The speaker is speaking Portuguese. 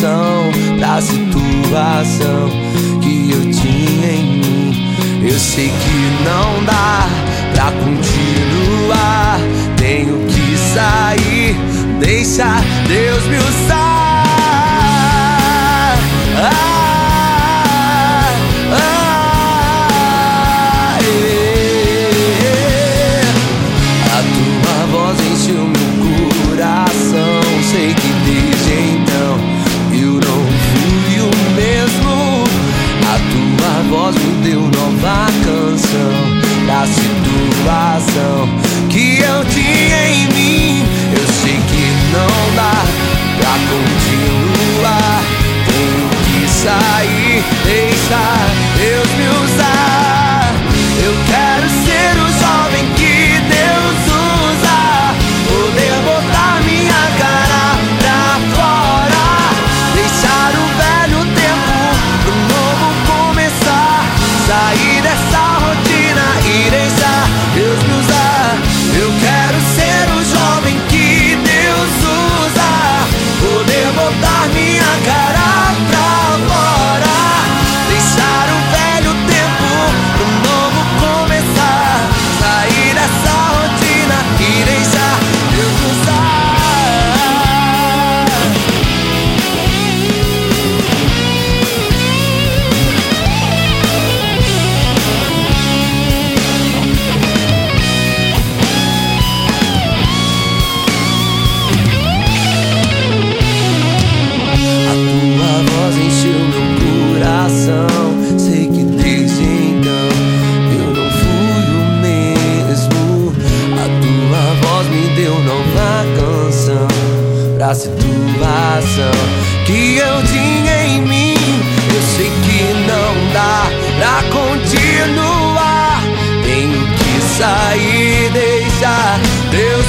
solução pra situação que eu tinha em mim. Eu sei que não dá pra continuar, tenho que sair, deixar Deus me usar. A tua voz encheu meu coração, sei que desde então eu não fui o mesmo. A tua voz me deu nova canção pra situação que eu tinha em mim. Eu sei que não dá pra continuar, tenho que sair, deixar Deus me usar. Eu quero ser o jovem que Deus usa, poder botar minha cara pra fora, deixar o velho tempo pro novo começar, sair dessa rotina e deixar Deus me usar. Eu quero ser o jovem que Deus usa, poder botar minha cara pra fora, deixar o velho tempo pro novo começar, sair dessa rotina e deixar Deus me usar. Encheu meu coração, sei que desde então eu não fui o mesmo. A tua voz me deu nova canção pra situação que eu tinha em mim. Eu sei que não dá pra continuar, tenho que sair, deixar Deus